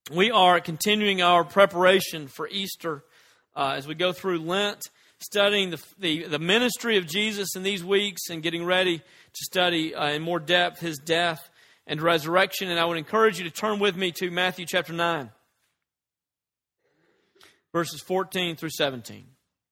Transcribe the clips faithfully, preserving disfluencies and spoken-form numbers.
We are continuing our preparation for Easter uh, as we go through Lent, studying the, the, the ministry of Jesus in these weeks and getting ready to study uh, in more depth His death and resurrection. And I would encourage you to turn with me to Matthew chapter nine, verses fourteen through seventeen.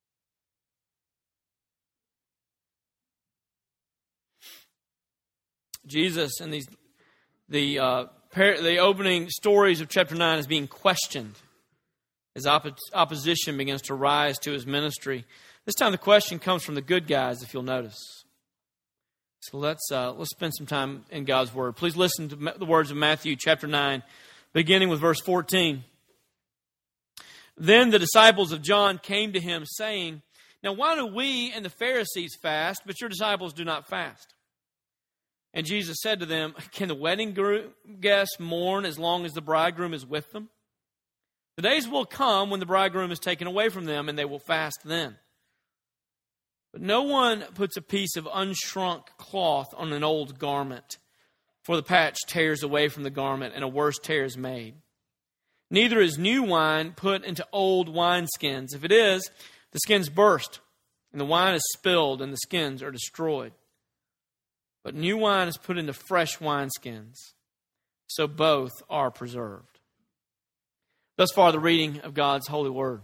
Jesus and these the uh, par- the opening stories of chapter nine is being questioned as oppo- opposition begins to rise to His ministry. This time the question comes from the good guys, if you'll notice. So let's uh, let's spend some time in God's Word. Please listen to the words of Matthew chapter nine, beginning with verse fourteen. Then the disciples of John came to Him, saying, "Now why do we and the Pharisees fast, but your disciples do not fast?" And Jesus said to them, "Can the wedding guests mourn as long as the bridegroom is with them? The days will come when the bridegroom is taken away from them, and they will fast then. But no one puts a piece of unshrunk cloth on an old garment, for the patch tears away from the garment, and a worse tear is made. Neither is new wine put into old wineskins. If it is, the skins burst, and the wine is spilled, and the skins are destroyed. But new wine is put into fresh wineskins, so both are preserved." Thus far, the reading of God's holy word.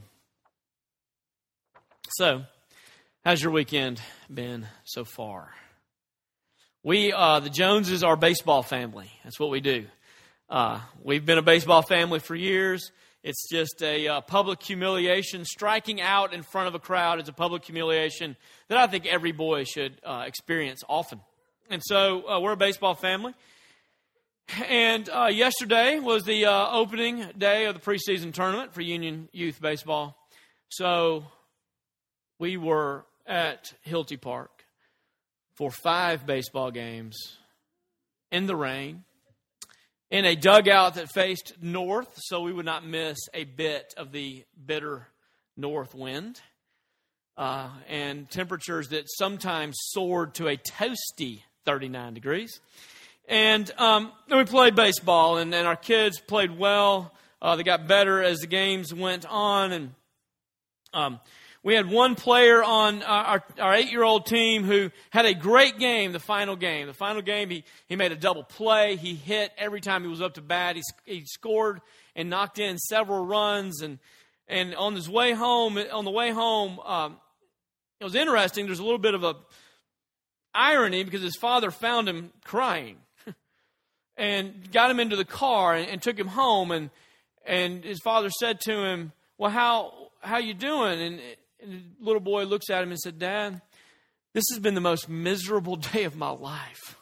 So, how's your weekend been so far? We, uh, the Joneses, are a baseball family. That's what we do. Uh, we've been a baseball family for years. It's just a uh, public humiliation. Striking out in front of a crowd is a public humiliation that I think every boy should uh, experience often. And so uh, we're a baseball family. And uh, yesterday was the uh, opening day of the preseason tournament for Union Youth Baseball. So we were at Hilty Park for five baseball games in the rain, in a dugout that faced north, so we would not miss a bit of the bitter north wind, uh, and temperatures that sometimes soared to a toasty thirty-nine degrees. And um, then we played baseball, and, and our kids played well. Uh, they got better as the games went on. And um, we had one player on our, our eight-year-old team who had a great game, the final game. The final game, he, he made a double play. He hit every time he was up to bat. He, he scored and knocked in several runs. And, and on his way home, on the way home, um, it was interesting. There's a little bit of a irony because his father found him crying and got him into the car and, and took him home. And and his father said to him, "Well, how how you doing?" And, and the little boy looks at him and said, "Dad, this has been the most miserable day of my life.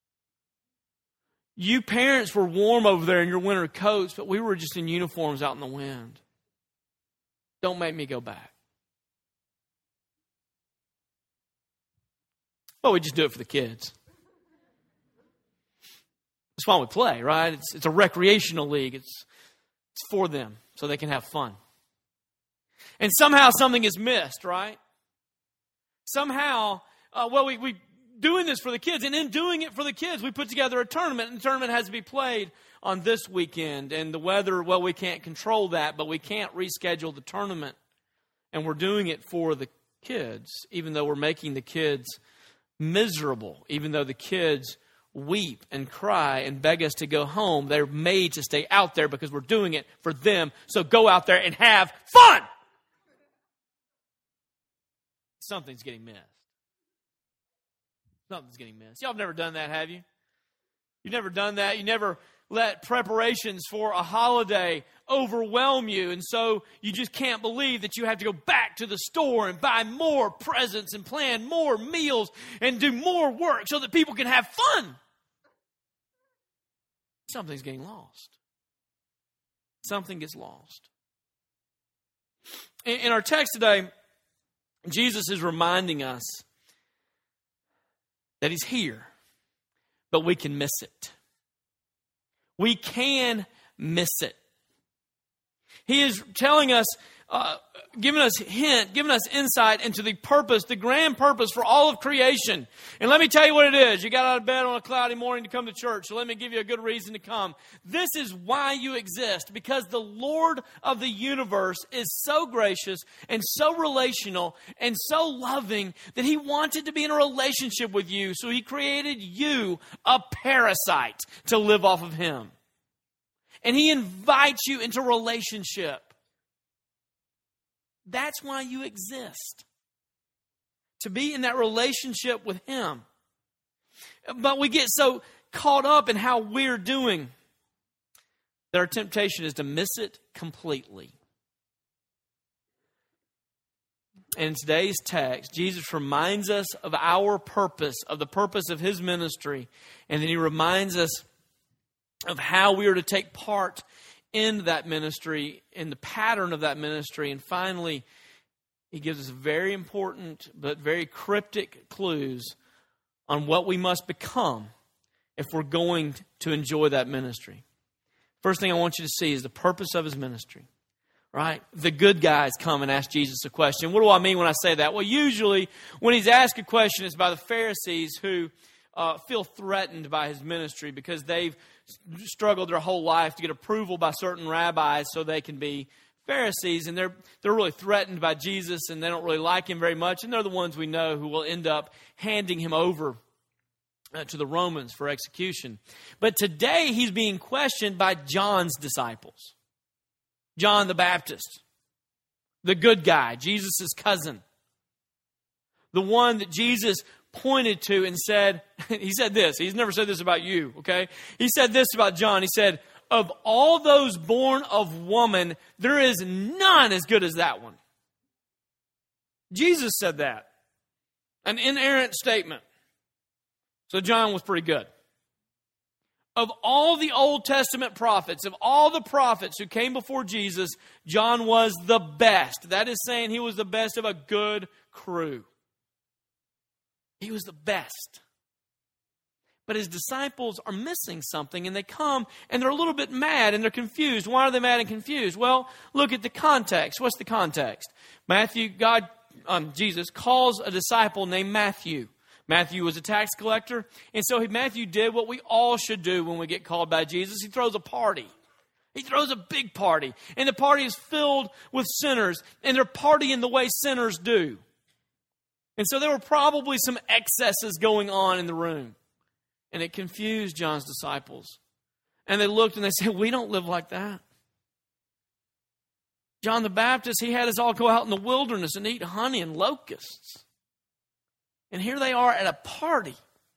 You parents were warm over there in your winter coats, but we were just in uniforms out in the wind. Don't make me go back." Well, we just do it for the kids. That's why we play, right? It's it's a recreational league. It's it's for them so they can have fun. And somehow something is missed, right? Somehow, uh, well, we we doing this for the kids, and in doing it for the kids, we put together a tournament, and the tournament has to be played on this weekend. And the weather, well, we can't control that, but we can't reschedule the tournament. And we're doing it for the kids, even though we're making the kids miserable, even though the kids weep and cry and beg us to go home. They're made to stay out there because we're doing it for them. So go out there and have fun. Something's getting missed. Something's getting missed. Y'all have never done that, have you? You've never done that. You never let preparations for a holiday overwhelm you, and so you just can't believe that you have to go back to the store and buy more presents and plan more meals and do more work so that people can have fun. Something's getting lost. Something gets lost. In, in our text today, Jesus is reminding us that He's here, but we can miss it. We can miss it. He is telling us uh, giving us hint, giving us insight into the purpose, the grand purpose for all of creation. And let me tell you what it is. You got out of bed on a cloudy morning to come to church, so let me give you a good reason to come. This is why you exist, because the Lord of the universe is so gracious and so relational and so loving that He wanted to be in a relationship with you, so He created you, a parasite, to live off of Him. And He invites you into relationship. That's why you exist. To be in that relationship with Him. But we get so caught up in how we're doing that our temptation is to miss it completely. And in today's text, Jesus reminds us of our purpose, of the purpose of His ministry. And then He reminds us of how we are to take part in that ministry, in the pattern of that ministry. And finally, He gives us very important but very cryptic clues on what we must become if we're going to enjoy that ministry. First thing I want you to see is the purpose of His ministry. Right? The good guys come and ask Jesus a question. What do I mean when I say that? Well, usually when He's asked a question, it's by the Pharisees who uh, feel threatened by His ministry because they've struggled their whole life to get approval by certain rabbis so they can be Pharisees, and they're they're really threatened by Jesus, and they don't really like Him very much, and they're the ones we know who will end up handing Him over uh, to the Romans for execution. But today He's being questioned by John's disciples. John the Baptist, the good guy, Jesus' cousin, the one that Jesus pointed to and said, he said this, he's never said this about you, okay? He said this about John. He said, of all those born of woman, there is none as good as that one. Jesus said that. An inerrant statement. So John was pretty good. Of all the Old Testament prophets, of all the prophets who came before Jesus, John was the best. That is saying he was the best of a good crew. He was the best. But His disciples are missing something, and they come and they're a little bit mad and they're confused. Why are they mad and confused? Well, look at the context. What's the context? Matthew, God, um, Jesus calls a disciple named Matthew. Matthew was a tax collector, and so Matthew did what we all should do when we get called by Jesus. He throws a party. He throws a big party, and the party is filled with sinners, and they're partying the way sinners do. And so there were probably some excesses going on in the room. And it confused John's disciples. And they looked and they said, we don't live like that. John the Baptist, he had us all go out in the wilderness and eat honey and locusts. And here they are at a party.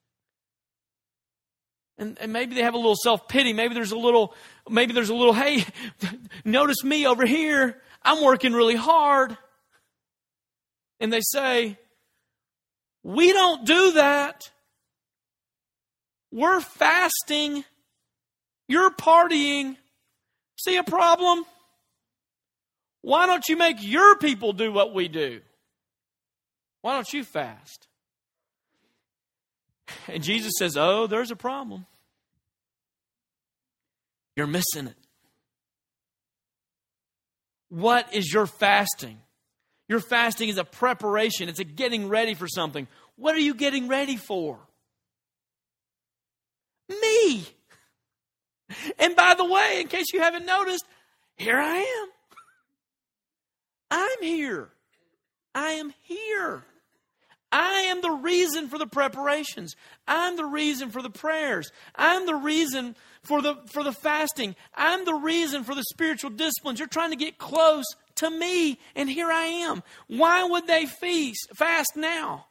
And, and maybe they have a little self-pity. Maybe there's a little, maybe there's a little, hey, notice me over here. I'm working really hard. And they say, we don't do that. We're fasting. You're partying. See a problem? Why don't you make your people do what we do? Why don't you fast? And Jesus says, oh, there's a problem. You're missing it. What is your fasting? Your fasting is a preparation. It's a getting ready for something. What are you getting ready for? Me. And by the way, in case you haven't noticed, here I am. I'm here. I am here. I am the reason for the preparations. I'm the reason for the prayers. I'm the reason for the for the fasting. I'm the reason for the spiritual disciplines. You're trying to get close to me, and here I am. Why would they feast, fast now?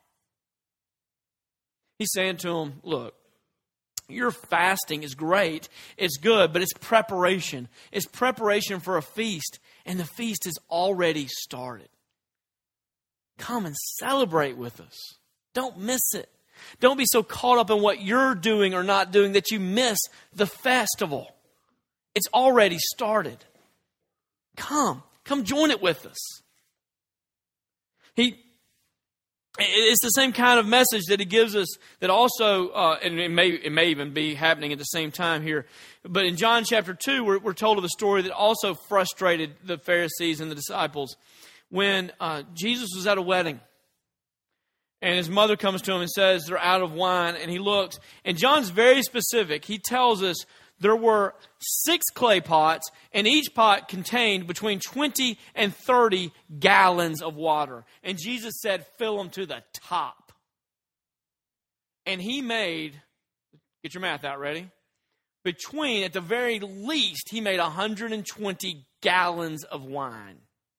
He's saying to them, look, your fasting is great. It's good, but it's preparation. It's preparation for a feast, and the feast has already started. Come and celebrate with us. Don't miss it. Don't be so caught up in what you're doing or not doing that you miss the festival. It's already started. Come. Come join it with us. He, It's the same kind of message that he gives us that also, uh, and it may, it may even be happening at the same time here. But in John chapter two, we're, we're told of a story that also frustrated the Pharisees and the disciples. When uh, Jesus was at a wedding, and his mother comes to him and says they're out of wine, and he looks, and John's very specific. He tells us there were six clay pots, and each pot contained between twenty and thirty gallons of water. And Jesus said, fill them to the top. And he made, get your math out, ready? Between, at the very least, he made one hundred twenty gallons of wine.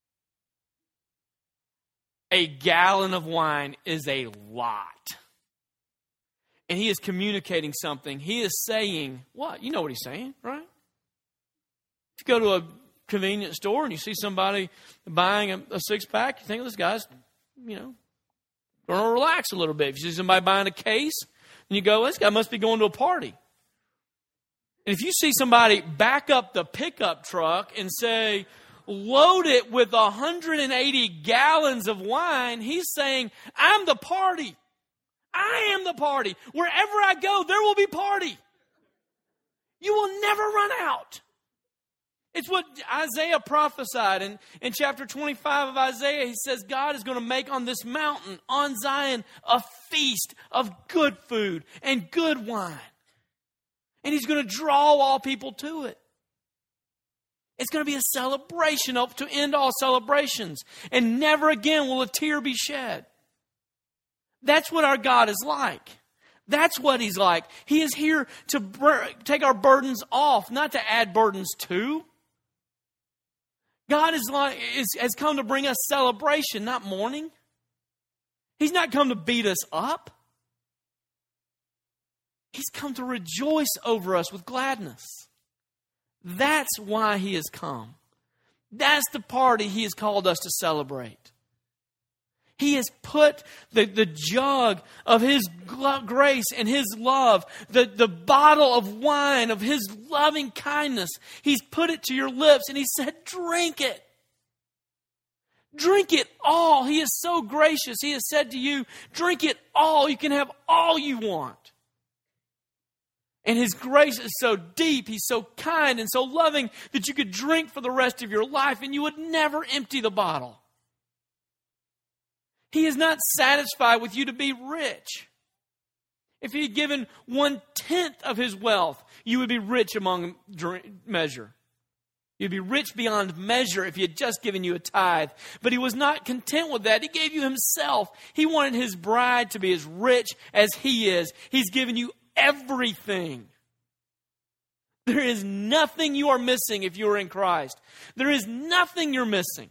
A gallon of wine is a lot. And he is communicating something. He is saying, what? You know what he's saying, right? If you go to a convenience store and you see somebody buying a, a six-pack, you think, oh, this guy's, you know, going to relax a little bit. If you see somebody buying a case, and you go, well, this guy must be going to a party. And if you see somebody back up the pickup truck and say, load it with one hundred eighty gallons of wine, he's saying, I'm the party. I am the party. Wherever I go, there will be party. You will never run out. It's what Isaiah prophesied in, in chapter twenty-five of Isaiah. He says God is going to make on this mountain, on Zion, a feast of good food and good wine. And he's going to draw all people to it. It's going to be a celebration up to end all celebrations. And never again will a tear be shed. That's what our God is like. That's what he's like. He is here to bur- take our burdens off, not to add burdens to. God is like, is, has come to bring us celebration, not mourning. He's not come to beat us up. He's come to rejoice over us with gladness. That's why he has come. That's the party he has called us to celebrate. He has put the, the jug of his grace and his love, the, the bottle of wine of his loving kindness, he's put it to your lips and he said, drink it. Drink it all. He is so gracious. He has said to you, drink it all. You can have all you want. And his grace is so deep, he's so kind and so loving that you could drink for the rest of your life and you would never empty the bottle. He is not satisfied with you to be rich. If he had given one-tenth of his wealth, you would be rich among measure. You'd be rich beyond measure if he had just given you a tithe. But he was not content with that. He gave you himself. He wanted his bride to be as rich as he is. He's given you everything. There is nothing you are missing if you are in Christ. There is nothing you're missing.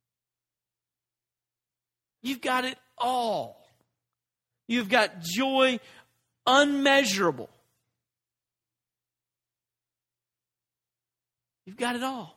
You've got it all. You've got joy unmeasurable. You've got it all.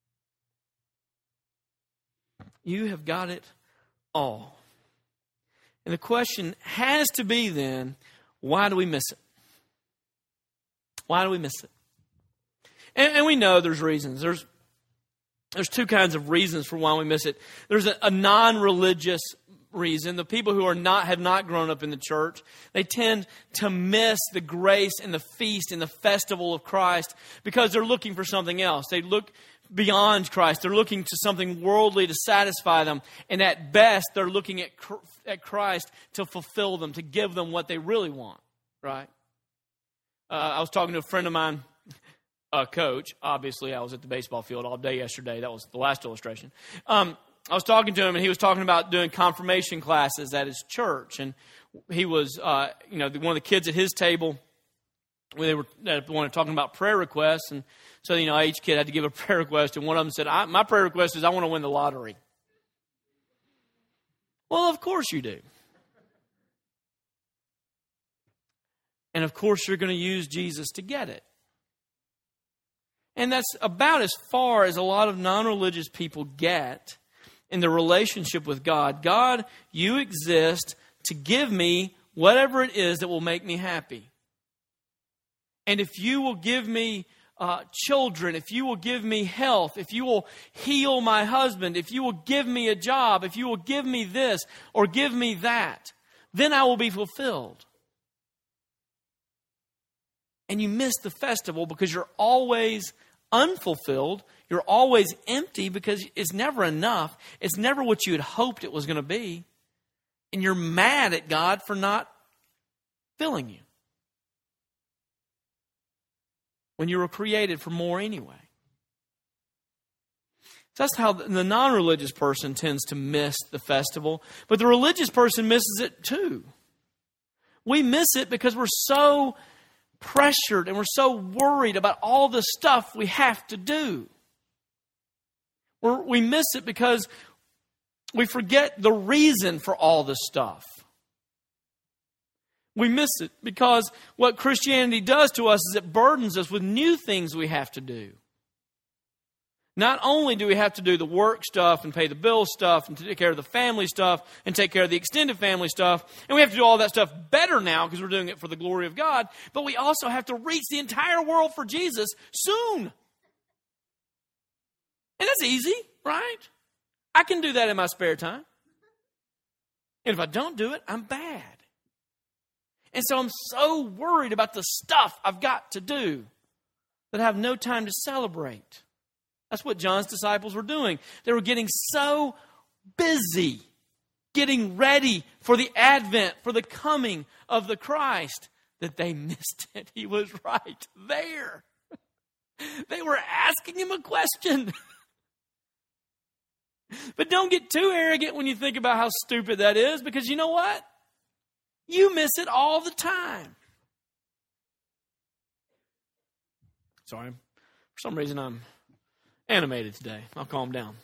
You have got it all. And the question has to be then, why do we miss it? Why do we miss it? And, and we know there's reasons. There's There's two kinds of reasons for why we miss it. There's a, a non-religious reason. The people who are not have not grown up in the church, they tend to miss the grace and the feast and the festival of Christ because they're looking for something else. They look beyond Christ. They're looking to something worldly to satisfy them. And at best, they're looking at, at Christ to fulfill them, to give them what they really want. Right? Uh, I was talking to a friend of mine, a coach. Obviously, I was at the baseball field all day yesterday. That was the last illustration. Um, I was talking to him, and he was talking about doing confirmation classes at his church. And he was, uh, you know, one of the kids at his table, they were uh, one talking about prayer requests. And so, you know, each kid had to give a prayer request. And one of them said, I, my prayer request is I want to win the lottery. Well, of course you do. And of course you're going to use Jesus to get it. And that's about as far as a lot of non-religious people get in their relationship with God. God, you exist to give me whatever it is that will make me happy. And if you will give me, uh, children, if you will give me health, if you will heal my husband, if you will give me a job, if you will give me this or give me that, then I will be fulfilled. And you miss the festival because you're always unfulfilled. You're always empty because it's never enough. It's never what you had hoped it was going to be. And you're mad at God for not filling you, when you were created for more anyway. So that's how the non-religious person tends to miss the festival. But the religious person misses it too. We miss it because we're so pressured and we're so worried about all the stuff we have to do. We're, we miss it because we forget the reason for all the stuff. We miss it because what Christianity does to us is it burdens us with new things we have to do. Not only do we have to do the work stuff and pay the bill stuff and take care of the family stuff and take care of the extended family stuff, and we have to do all that stuff better now because we're doing it for the glory of God, but we also have to reach the entire world for Jesus soon. And that's easy, right? I can do that in my spare time. And if I don't do it, I'm bad. And so I'm so worried about the stuff I've got to do that I have no time to celebrate. That's what John's disciples were doing. They were getting so busy, getting ready for the advent, for the coming of the Christ, that they missed it. He was right there. They were asking him a question. But don't get too arrogant when you think about how stupid that is, because you know what? You miss it all the time. Sorry. For some reason, I'm animated today. I'll calm down.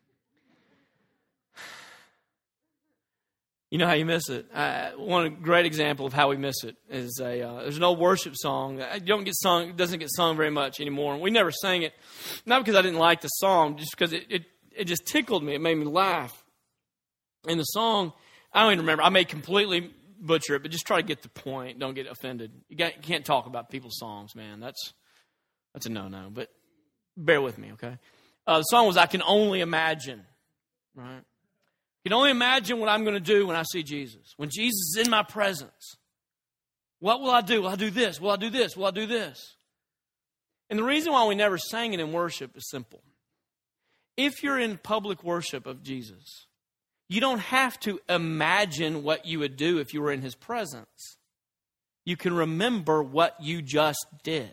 You know how you miss it. Uh, one great example of how we miss it is a uh, there's an old worship song. It don't get sung. It doesn't get sung very much anymore. We never sang it, not because I didn't like the song, just because it it, it just tickled me. It made me laugh. And the song, I don't even remember. I may completely butcher it, but just try to get the point. Don't get offended. You, got, you can't talk about people's songs, man. That's that's a no-no. But bear with me, okay? Uh, the song was "I Can Only Imagine," right? I can only imagine what I'm going to do when I see Jesus. When Jesus is in my presence. What will I do? Will I do this? Will I do this? Will I do this? And the reason why we never sang it in worship is simple. If you're in public worship of Jesus, you don't have to imagine what you would do if you were in his presence. You can remember what you just did.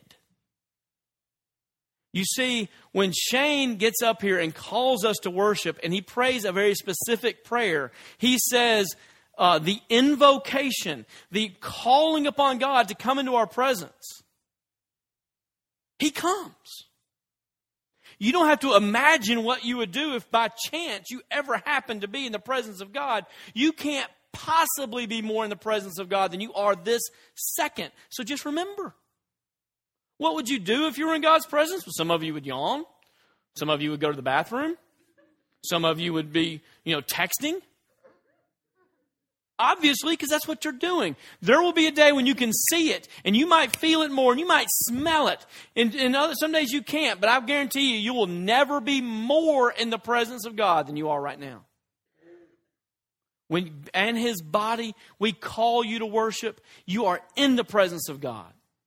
You see, when Shane gets up here and calls us to worship and he prays a very specific prayer, he says uh, the invocation, the calling upon God to come into our presence. He comes. You don't have to imagine what you would do if by chance you ever happen to be in the presence of God. You can't possibly be more in the presence of God than you are this second. So just remember. What would you do if you were in God's presence? Well, some of you would yawn. Some of you would go to the bathroom. Some of you would be, you know, texting. Obviously, because that's what you're doing. There will be a day when you can see it, and you might feel it more, and you might smell it. And, and other, some days you can't, but I guarantee you, you will never be more in the presence of God than you are right now. When and his body, we call you to worship. You are in the presence of God.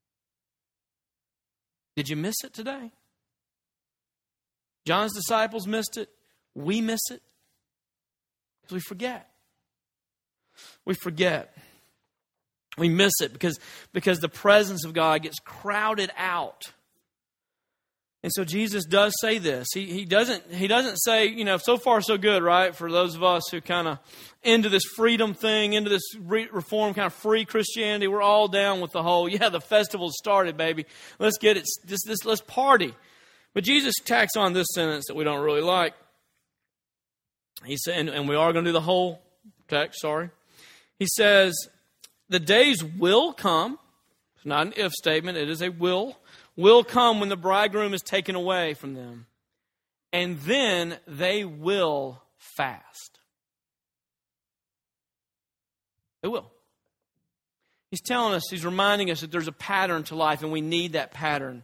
Did you miss it today? John's disciples missed it. We miss it. Because we forget. We forget. We miss it because, because the presence of God gets crowded out. And so Jesus does say this. He, he doesn't he doesn't say, you know, so far so good, right? For those of us who kind of into this freedom thing, into this re- reform kind of free Christianity, we're all down with the whole, yeah, the festival started, baby. Let's get it, this, this, let's party. But Jesus tacks on this sentence that we don't really like. He said, and, and we are going to do the whole text, sorry. He says, the days will come. It's not an if statement, it is a will. Will come when the bridegroom is taken away from them. And then they will fast. They will. He's telling us, he's reminding us that there's a pattern to life and we need that pattern.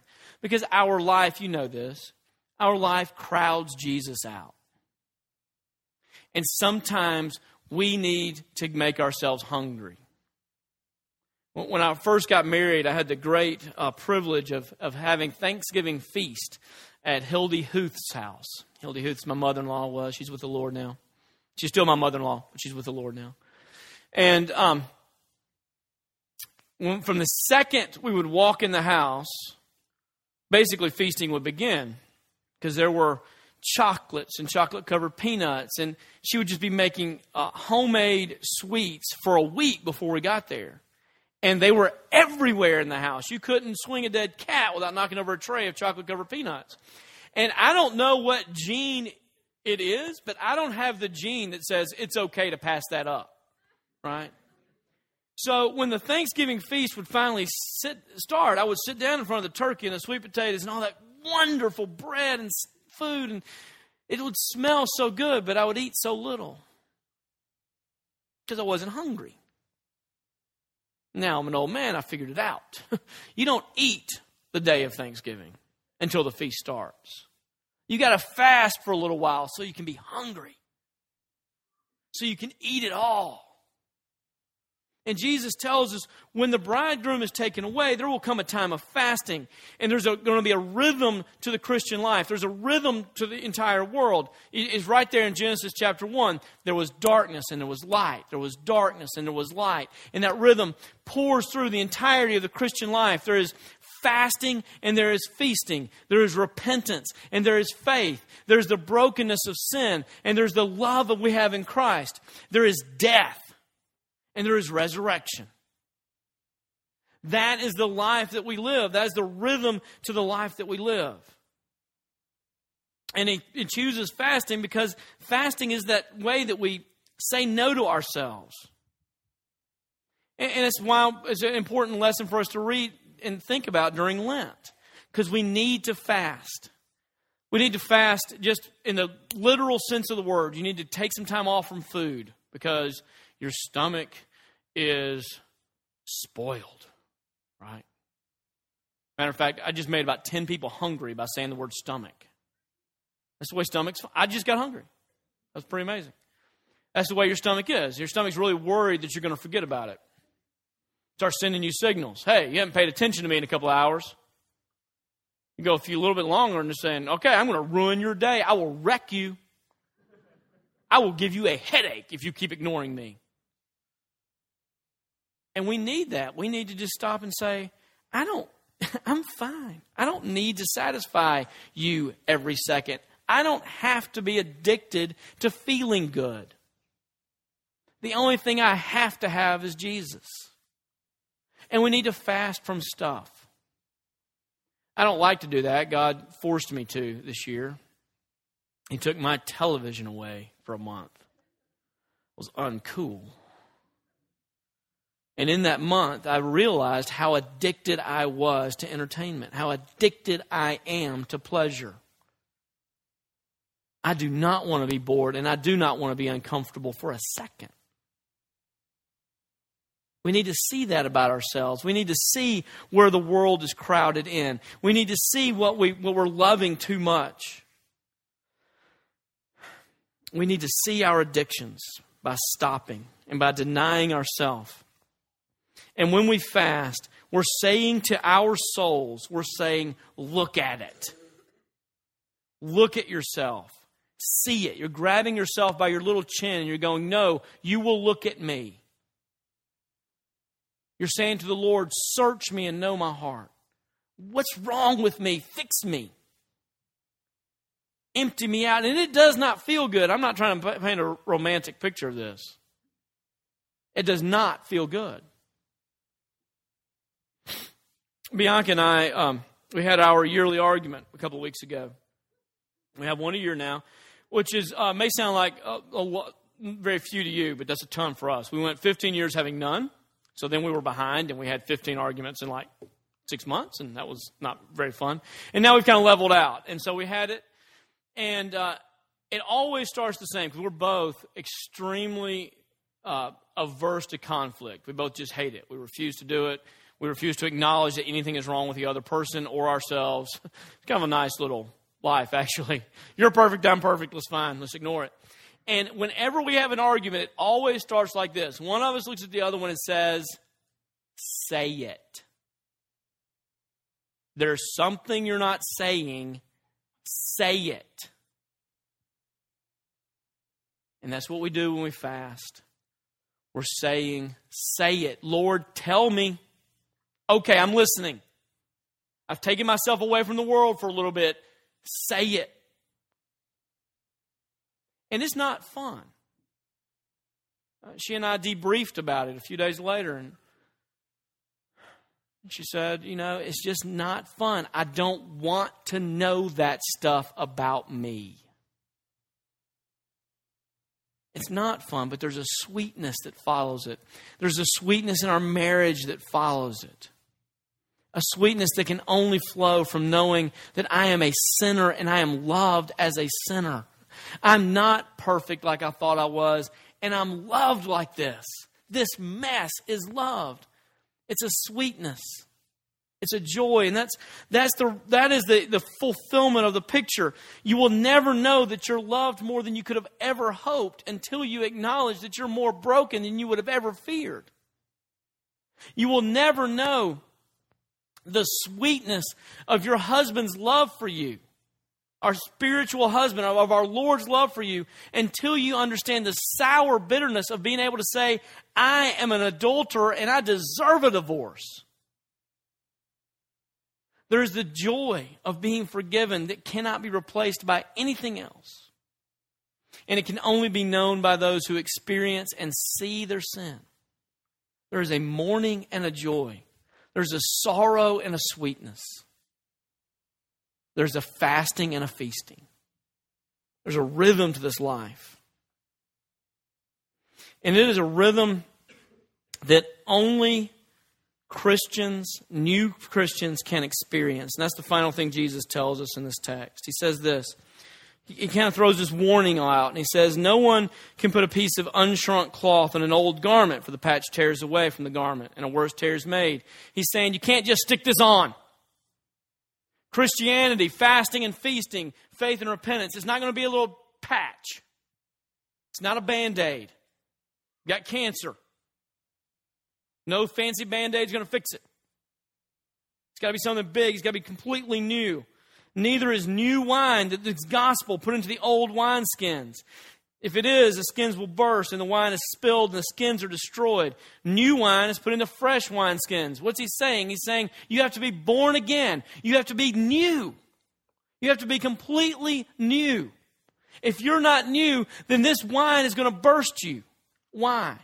Because our life, you know this, our life crowds Jesus out. And sometimes we need to make ourselves hungry. When I first got married, I had the great uh, privilege of, of having Thanksgiving feast at Hildy Huth's house. Hildy Huth's my mother-in-law was. She's with the Lord now. She's still my mother-in-law, but she's with the Lord now. And um, when, from the second we would walk in the house, basically feasting would begin. Because there were chocolates and chocolate-covered peanuts. And she would just be making uh, homemade sweets for a week before we got there. And they were everywhere in the house. You couldn't swing a dead cat without knocking over a tray of chocolate-covered peanuts. And I don't know what gene it is, but I don't have the gene that says it's okay to pass that up, right? So when the Thanksgiving feast would finally sit, start, I would sit down in front of the turkey and the sweet potatoes and all that wonderful bread and food, and it would smell so good, but I would eat so little because I wasn't hungry. Now, I'm an old man, I figured it out. You don't eat the day of Thanksgiving until the feast starts. You got to fast for a little while so you can be hungry, so you can eat it all. And Jesus tells us when the bridegroom is taken away, there will come a time of fasting. And there's a, going to be a rhythm to the Christian life. There's a rhythm to the entire world. It is right there in Genesis chapter one. There was darkness and there was light. There was darkness and there was light. And that rhythm pours through the entirety of the Christian life. There is fasting and there is feasting. There is repentance and there is faith. There's the brokenness of sin and there's the love that we have in Christ. There is death. And there is resurrection. That is the life that we live. That is the rhythm to the life that we live. And he, he chooses fasting because fasting is that way that we say no to ourselves. And, and it's why it's an important lesson for us to read and think about during Lent. Because we need to fast. We need to fast just in the literal sense of the word. You need to take some time off from food because your stomach is spoiled, right? Matter of fact, I just made about ten people hungry by saying the word stomach. That's the way stomachs, I just got hungry. That's pretty amazing. That's the way your stomach is. Your stomach's really worried that you're going to forget about it. Starts sending you signals. Hey, you haven't paid attention to me in a couple of hours. You go a few a little bit longer and just saying, okay, I'm going to ruin your day. I will wreck you. I will give you a headache if you keep ignoring me. And we need that. We need to just stop and say, I don't, I'm fine. I don't need to satisfy you every second. I don't have to be addicted to feeling good. The only thing I have to have is Jesus. And we need to fast from stuff. I don't like to do that. God forced me to this year. He took my television away for a month. It was uncool. And in that month, I realized how addicted I was to entertainment, how addicted I am to pleasure. I do not want to be bored, and I do not want to be uncomfortable for a second. We need to see that about ourselves. We need to see where the world is crowded in. We need to see what, we, what we're loving too much. We need to see our addictions by stopping and by denying ourselves. And when we fast, we're saying to our souls, we're saying, look at it. Look at yourself. See it. You're grabbing yourself by your little chin and you're going, no, you will look at me. You're saying to the Lord, search me and know my heart. What's wrong with me? Fix me. Empty me out. And it does not feel good. I'm not trying to paint a romantic picture of this. It does not feel good. Bianca and I, um, we had our yearly argument a couple of weeks ago. We have one a year now, which is uh, may sound like a, a, very few to you, but that's a ton for us. We went fifteen years having none. So then we were behind and we had fifteen arguments in like six months, and that was not very fun. And now we've kind of leveled out. And so we had it, and uh, it always starts the same because we're both extremely uh, averse to conflict. We both just hate it. We refuse to do it. We refuse to acknowledge that anything is wrong with the other person or ourselves. It's kind of a nice little life, actually. You're perfect, I'm perfect, let's fine, let's ignore it. And whenever we have an argument, it always starts like this. One of us looks at the other one and says, say it. There's something you're not saying, say it. And that's what we do when we fast. We're saying, say it. Lord, tell me. Okay, I'm listening. I've taken myself away from the world for a little bit. Say it. And it's not fun. Uh, she and I debriefed about it a few days later, and she said, you know, it's just not fun. I don't want to know that stuff about me. It's not fun, but there's a sweetness that follows it. There's a sweetness in our marriage that follows it. A sweetness that can only flow from knowing that I am a sinner and I am loved as a sinner. I'm not perfect like I thought I was, and I'm loved like this. This mess is loved. It's a sweetness. It's a joy, and that's that's the that is the, the fulfillment of the picture. You will never know that you're loved more than you could have ever hoped until you acknowledge that you're more broken than you would have ever feared. You will never know the sweetness of your husband's love for you, our spiritual husband, of our Lord's love for you, until you understand the sour bitterness of being able to say, I am an adulterer and I deserve a divorce. There's the joy of being forgiven that cannot be replaced by anything else. And it can only be known by those who experience and see their sin. There is a mourning and a joy. There's a sorrow and a sweetness. There's a fasting and a feasting. There's a rhythm to this life. And it is a rhythm that only Christians, new Christians, can experience. And that's the final thing Jesus tells us in this text. He says this. He kind of throws this warning out, and he says, no one can put a piece of unshrunk cloth on an old garment, for the patch tears away from the garment, and a worse tear is made. He's saying you can't just stick this on. Christianity, fasting and feasting, faith and repentance, it's not going to be a little patch. It's not a Band-Aid. You got cancer. No fancy Band-Aid is going to fix it. It's got to be something big. It's got to be completely new. Neither is new wine, that the gospel, put into the old wineskins. If it is, the skins will burst and the wine is spilled and the skins are destroyed. New wine is put into fresh wineskins. What's he saying? He's saying you have to be born again. You have to be new. You have to be completely new. If you're not new, then this wine is going to burst you. Why?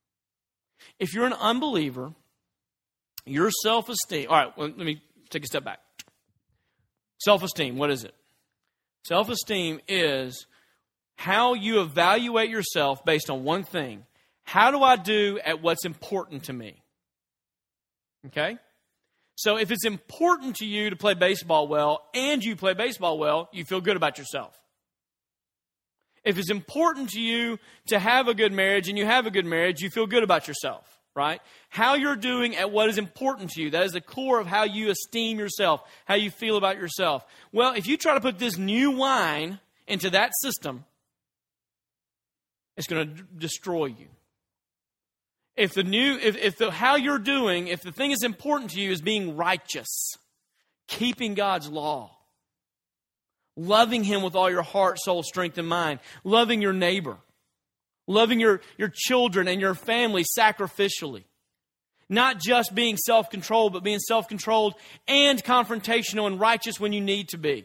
If you're an unbeliever, your self-esteem... All right, well, let me take a step back. Self-esteem, what is it? Self-esteem is how you evaluate yourself based on one thing. How do I do at what's important to me? Okay? So if it's important to you to play baseball well and you play baseball well, you feel good about yourself. If it's important to you to have a good marriage and you have a good marriage, you feel good about yourself. Right? How you're doing at what is important to you. That is the core of how you esteem yourself, how you feel about yourself. Well, if you try to put this new wine into that system, it's going to d- destroy you. If the new, if, if the how you're doing, if the thing that's important to you is being righteous, keeping God's law, loving Him with all your heart, soul, strength, and mind, loving your neighbor, loving your, your children and your family sacrificially. Not just being self-controlled, but being self-controlled and confrontational and righteous when you need to be.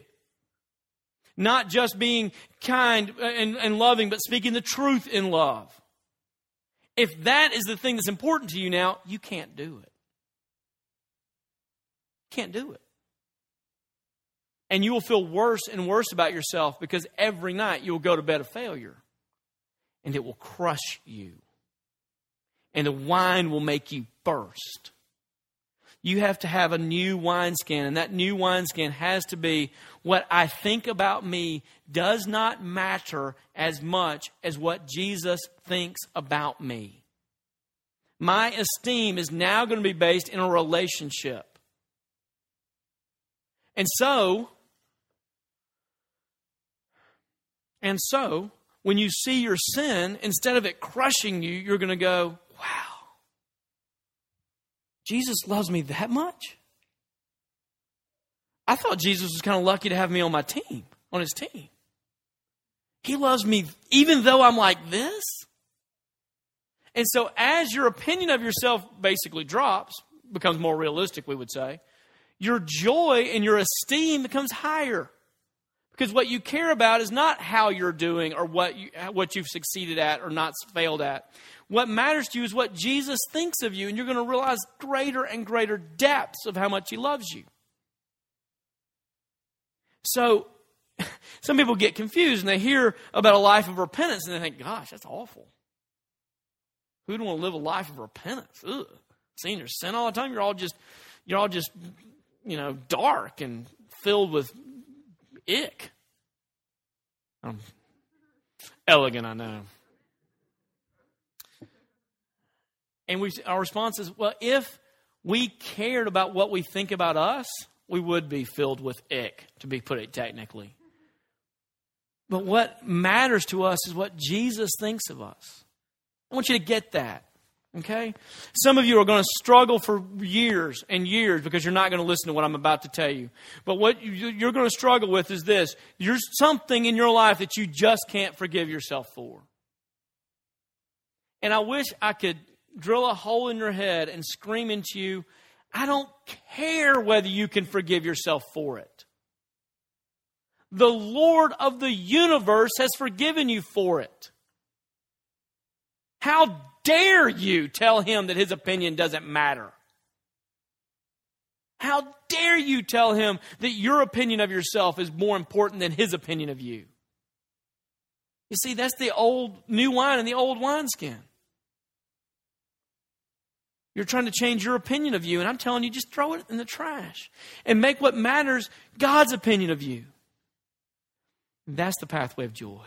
Not just being kind and, and loving, but speaking the truth in love. If that is the thing that's important to you now, you can't do it. Can't do it. And you will feel worse and worse about yourself because every night you will go to bed a failure. And it will crush you. And the wine will make you burst. You have to have a new wineskin. And that new wineskin has to be what I think about me does not matter as much as what Jesus thinks about me. My esteem is now going to be based in a relationship. And so, and so, when you see your sin, instead of it crushing you, you're going to go, wow, Jesus loves me that much? I thought Jesus was kind of lucky to have me on my team, on his team. He loves me even though I'm like this? And so as your opinion of yourself basically drops, becomes more realistic, we would say, your joy and your esteem becomes higher. Because what you care about is not how you're doing or what you, what you've succeeded at or not failed at. What matters to you is what Jesus thinks of you, and you're going to realize greater and greater depths of how much he loves you. So, some people get confused and they hear about a life of repentance and they think, gosh, that's awful. Who'd want to live a life of repentance? Ugh. Seeing your sin all the time, you're all just, you're all just, you know, dark and filled with ick. Um, elegant, I know. And we, our response is, well, if we cared about what we think about us, we would be filled with ick, to be put it technically. But what matters to us is what Jesus thinks of us. I want you to get that, okay? Some of you are going to struggle for years and years because you're not going to listen to what I'm about to tell you. But what you're going to struggle with is this. There's something in your life that you just can't forgive yourself for. And I wish I could drill a hole in your head and scream into you, I don't care whether you can forgive yourself for it. The Lord of the universe has forgiven you for it. How dare you tell him that his opinion doesn't matter? How dare you tell him that your opinion of yourself is more important than his opinion of you? You see, that's the old new wine in the old wineskin. You're trying to change your opinion of you, and I'm telling you, just throw it in the trash and make what matters God's opinion of you. That's the pathway of joy.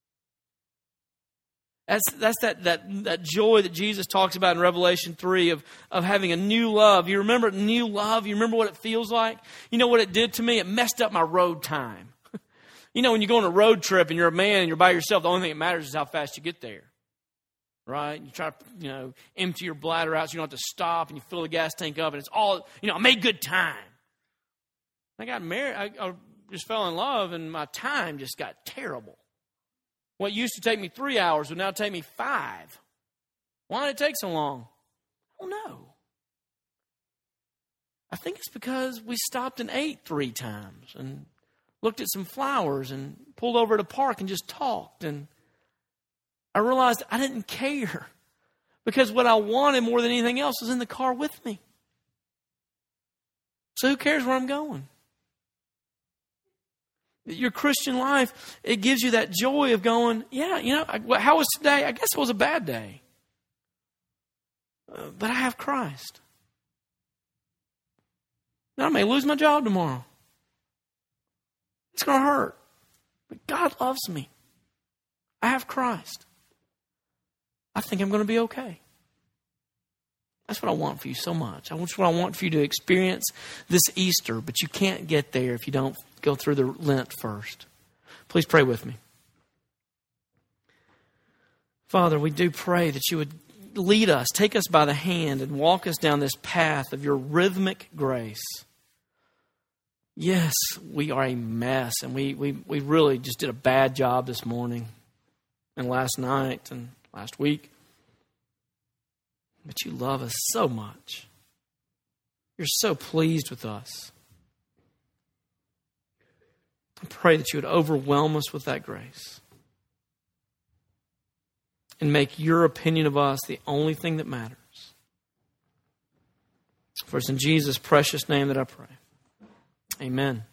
That's that's that that that joy that Jesus talks about in Revelation three of, of having a new love. You remember new love? You remember what it feels like? You know what it did to me? It messed up my road time. You know, when you go on a road trip and you're a man and you're by yourself, the only thing that matters is how fast you get there. Right? You try to, you know, empty your bladder out so you don't have to stop, and you fill the gas tank up, and it's all, you know, I made good time. I got married, I, I just fell in love, and my time just got terrible. What used to take me three hours would now take me five. Why did it take so long? I don't know. I think it's because we stopped and ate three times, and looked at some flowers, and pulled over at a park and just talked, and I realized I didn't care because what I wanted more than anything else was in the car with me. So who cares where I'm going? Your Christian life, it gives you that joy of going, yeah, you know, how was today? I guess it was a bad day. Uh, but I have Christ. Now I may lose my job tomorrow. It's going to hurt. But God loves me. I have Christ. I think I'm going to be okay. That's what I want for you so much. That's what I want for you to experience this Easter, but you can't get there if you don't go through the Lent first. Please pray with me. Father, we do pray that you would lead us, take us by the hand, and walk us down this path of your rhythmic grace. Yes, we are a mess, and we, we, we really just did a bad job this morning and last night and last week. But you love us so much. You're so pleased with us. I pray that you would overwhelm us with that grace and make your opinion of us the only thing that matters. For it's in Jesus' precious name that I pray. Amen.